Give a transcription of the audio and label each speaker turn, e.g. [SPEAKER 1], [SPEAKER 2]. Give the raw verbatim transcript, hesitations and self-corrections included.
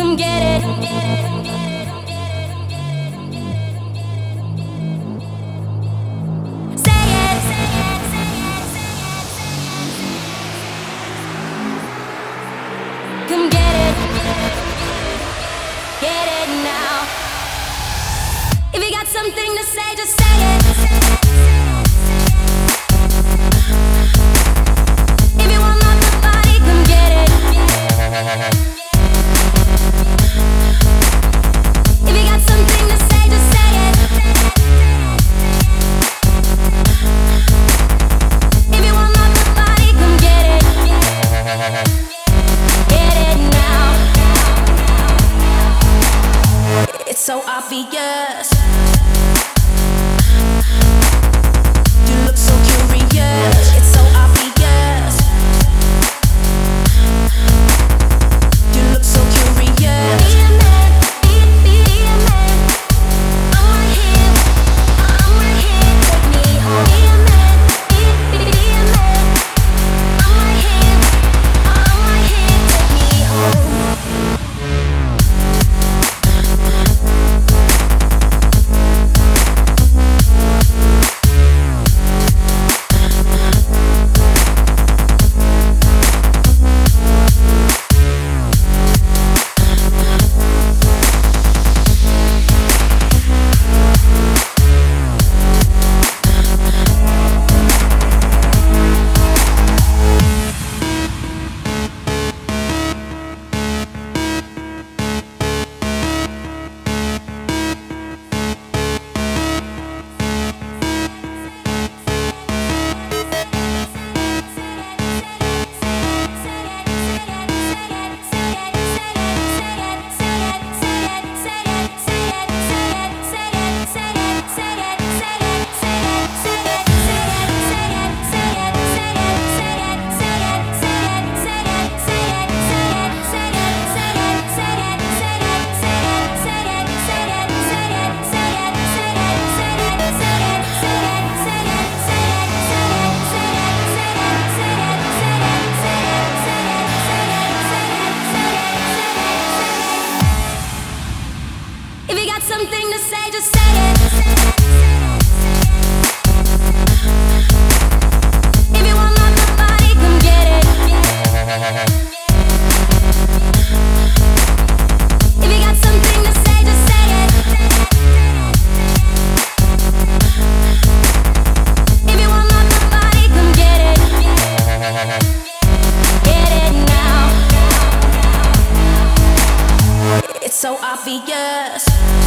[SPEAKER 1] Come get it. Say it. Come get it. Get it now. If you got something to say, just say it. If you want my body, come get it. If you got something to say, just say it. If you want my body, come get it. Get it now. It's so obvious. You look so curious. It's so obvious. You look so curious. Be a man, be, be a man. I'm right here, I'm right here. Take me home. Be a man, be, be, be a man. I'm right here, I'm right here. Take me home. If you got something to say, just say it. If you want my body, come get it. If you got something to say, just say it. If you want my body, come get it. Get it now. It's so obvious.